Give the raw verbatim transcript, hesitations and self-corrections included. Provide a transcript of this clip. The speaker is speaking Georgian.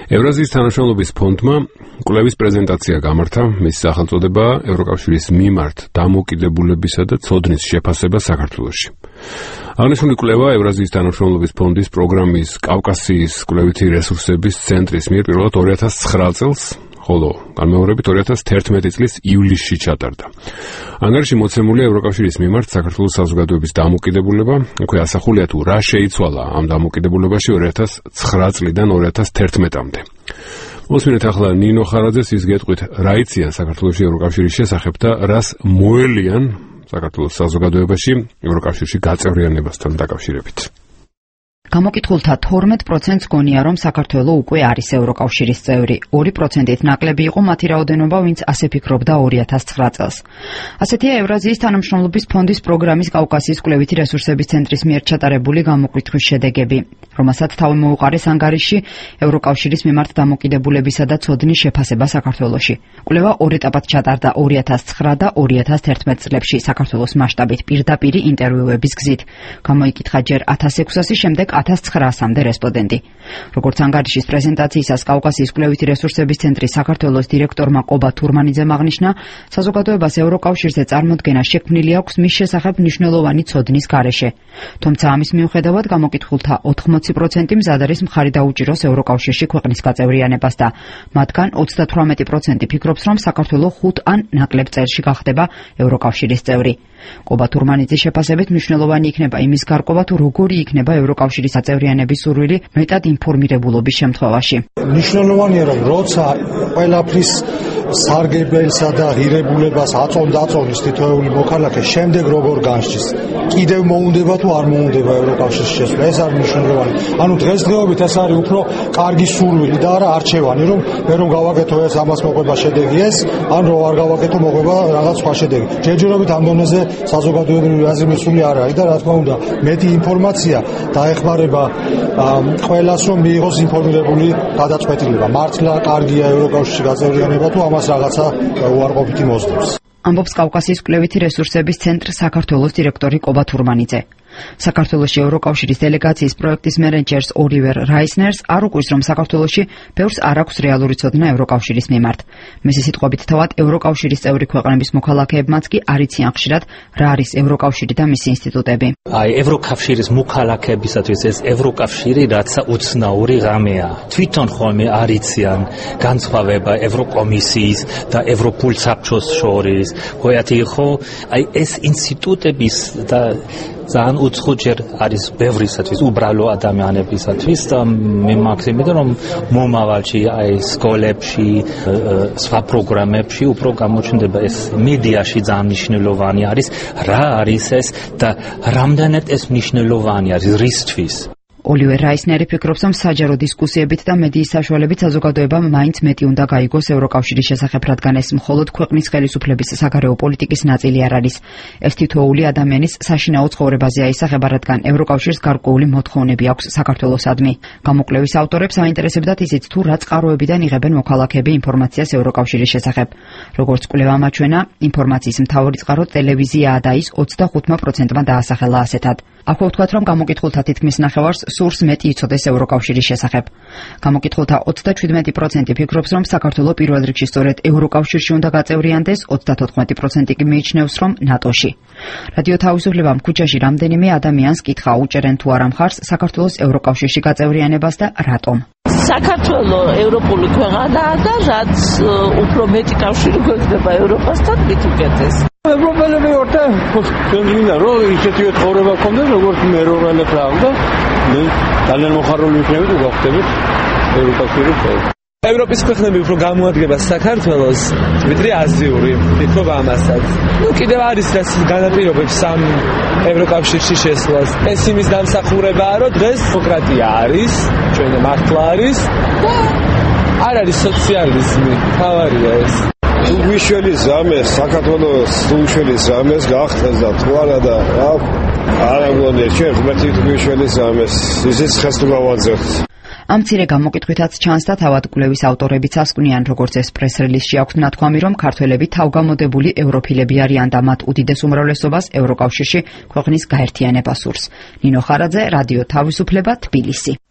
ევრაზიის თანამშრომლობის ფონდმა კვლევის პრეზენტაცია გამართა, მის სახელწოდებაა ევროკავშირის მიმართ დამოუკიდებულებისა და ცოდნის შეფასება საქართველოში. აღნიშნული კვლევა ევრაზიის თანამშრომლობის ფონდის პროგრამის კავკასიის კვლევითი რესურსების ცენტრის მიერ პირველად ორი ათას ცხრა წელს, ხოლო განმეორებით ორი ათას თერთმეტი წლის ივლისში ჩატარდა. ანგარიში მოცემულია ევროკავშირის მიმართ საქართველოს საზოგადოების დამოუკიდებულება, აქვე ასახულია თუ რა შეიცვალა ამ დამოუკიდებულებაში ორი ათას ცხრა წლიდან ორი ათას თერთმეტამდე. მოსმინეთ ახლა ნინო ხარაძეს, ის გეტყვით რა იციან საქართველოში ევროკავშირის შესახებ და რას მოელიან საქართველოს საზოგადოებაში ევროკავშირში გაწევრიანებასთან დაკავშირებით. გამოკითხულთა თორმეტ პროცენტს გონია, რომ საქართველო უკვე არის ევროკავშირის წევრი. ორი პროცენტით ნაკლები იყო მათი რაოდენობა, ვინც ასე ფიქრობდა ორი ათას ცხრა წელს. ასეთია ევრაზიის თანამშრომლობის ფონდის პროგრამის კავკასიის კვლევითი რესურსების ცენტრის მიერ ჩატარებული გამოკითხვის შედეგები, რომელსაც თავი მოუყარეს ანგარიში ევროკავშირის მიმართ დამოუკიდებულებისა და ცოდნის შეფასება საქართველოში. კვლევა ორ ეტაპად ჩატარდა ორი ათას ცხრა და ორი ათას თერთმეტ წლებში საქართველოს მასშტაბით პირდაპირ ინტერვიუების გზით. გამოიკითხა ჯერ ათას ექვსასი, შემდეგ ათას ცხრაასამდე რესპონდენტი. როგორც ანგარიშის პრეზენტაციისას კავკასიის კვლევითი რესურსების ცენტრის საქართველოს დირექტორმა ყობა თურმანიძემ აღნიშნა, საზოგადოებას ევროკავშირზე წარმოდგენა შექმნილი აქვს მის შესახებ მნიშვნელოვანი ცოდნის გარეშე. თუმცა ამის მიუხედავად გამოკითხულთა ოთხმოცი პროცენტი მზად არის მხარი დაუჭიროს ევროკავშირში ქვეყნის გაწევრიანებას და მათგან ოცდათვრამეტი პროცენტი ფიქრობს, რომ საქართველო ხუთ ან ნაკლებ წელში გახდება ევროკავშირის წევრი. ყობა თურმანიძის შეფასებით მნიშვნელოვანი იქნება იმის გარკვევა, თუ როგორი იქნება ევროკავშირის აწევრიანების სურვილი მეტად ინფორმირებულობის შემთხვევაში. მნიშვნელოვანია, რომ როცა ყველაფრის სარგებელსა და ღირებულებას აწონ-დაწონის თითოეული მოქალაქე შემდეგ როგორ განსჯის, კიდევ მოუნდება თუ არ მოუნდება ევროკავშირის შესვლა, ეს არის მნიშვნელოვანი. ანუ დღესდღეობით ეს არის უფრო კარგი სურვილი და არა არჩევანი, რომ მე რომ გავაკეთო ეს, ამას მოყვება შედეგი ეს, ან რომ არ გავაკეთო მოყვება რაღაც სხვა შედეგი. ჯერჯერობით ამ დონეზე საზოგადოებრივი აზრი მისული არ არის და რა თქმა უნდა მეტი ინფორმაცია დაეხმარება ყველას, რომ მიიღოს ინფორმირებული გადაწყვეტილება. მართლა კარგია ევროკავშირში გაწევრიანება თუ ამას რაღაცა უარყოფითი მოსდევს. ამბობს კავკასიის კვლევითი რესურსების ცენტრ საქართველოს დირექტორი ყობა თურმანიძე. საქართველოში ევროკავშირის დელეგაციის პროექტის მენეჯერს ოლივერ რაისნერს არ უყვირს, რომ საქართველოში ბევრს არ აქვს რეალური ცოდნა ევროკავშირის მიმართ. მისი სიტყვებით, თავად ევროკავშირის წევრი ქვეყნების მოქალაქეებმაც კი არ იციან ხშირად რა არის ევროკავშირი და მისი ინსტიტუტები. აი, ევროკავშირის მოქალაქეებისათვის ეს ევროკავშირი რაცა უცნაური ღამეა. თვითონ ხოლმე არ იციან განსხვავება ევროკომისიის და ევროპულ საბჭოს შორის. გოიათი ხო, აი ეს ინსტიტუტების და ძალიან უცხოჯერ არის ბევრისათვის, უბრალო ადამიანებისათვის და მე მაქსიმუმ რომ მომავალში აი სკოლებში, სხვა პროგრამებში უფრო გამოჩნდება ეს მედიაში ძალიან მნიშვნელოვანი არის, რა არის ეს და რამდენად ეს მნიშვნელოვანი არის რისთვის. ოლივერ რაისნერი ფიქრობს, რომ საჯარო დისკუსიებით და მედიის საშუალებით საზოგადოებამ მაინც მეტი უნდა გაიგოს ევროკავშირის შესახებ, რადგან ეს მხოლოდ ქვეყნის ხელისუფლების საგარეო პოლიტიკის ნაწილი არ არის. ეს თითოეული ადამიანის საშინაო ცხოვრებაზე აისახება, რადგან ევროკავშირს გარკვეული მოთხოვნები აქვს საქართველოსადმი. გამოკვლევის ავტორებს აინტერესებდათ ისიც, თუ რა წყაროებიდან იღებენ მოქალაქეები ინფორმაციას ევროკავშირის შესახებ. როგორც კვლევა ამაჩვენა, ინფორმაციის მთავარი წყარო ტელევიზიაა და ის ოცდახუთმა პროცენტმა დაასახელა ასეთად. აქვე ვთქვათ, რომ გამოკითხულთა თითქმის ნახევარს სურს მეტი იცოდეს ევროკავშირის შესახებ. გამოკითხულთა ოცდაჩვიდმეტი პროცენტი ფიქრობს, რომ საქართველო პირველ რიგში სწორედ ევროკავშირში უნდა გაწევრიანდეს, ოცდათოთხმეტი პროცენტი კი მიიჩნევს, რომ ნატოში. რადიო თავისუფლებამ ქუჩაში რამდენიმე ადამიანს კითხა, უჭერენ თუ არა მხარს საქართველოს ევროკავშირში გაწევრიანებას და რატომ. საქართველო ევროპული ქვეყანაა და რაც უფრო მეტი კავშირი გვექნება ევროპასთან, მით უკეთეს. ევროპელები ვართ და ჩვენგინა რომ ისეთივე ცხოვრება გქონდეს, როგორც მე ევროპელებს აქვს და მე ძალიან მოხარული ვიქნები თუ გავხდებით ევროკავშირის წევრი. ევროპის ქვეყნები უფრო გამოადგება საქართველოს, ვიდრე აზიური, თვითონ ამასაც. ნუ კიდევ არის რაც განაპირობებს ამ ევროკავშირში შესვლას. ეს იმის დამსახურებაა, რომ დღეს დემოკრატია არის, ჩვენ მართლა არის და არ არის სოციალიზმი. თავარია ეს. უშველი ზამეს, საქართველოს უშველი ზამეს გახდეს და თუ არა და რა არა მგონია ჩვენ ღმერთი უშველი ზამეს ისიც ხეს თუ გავაძერთ. ამ მცირე გამოკითხვითაც ჩანს და თავად კვლევის ავტორებიც ასკვნიან, როგორც ეს პრეს-რელიზში აქვთ ნათქვამი, რომ ქართველები თავგამოდებული ევროფილები არიან და მათ უდიდეს უმრავლესობას ევროკავშირში ქვეყნის გაერთიანება სურს. ნინო ხარაძე, რადიო თავისუფლება, თბილისი.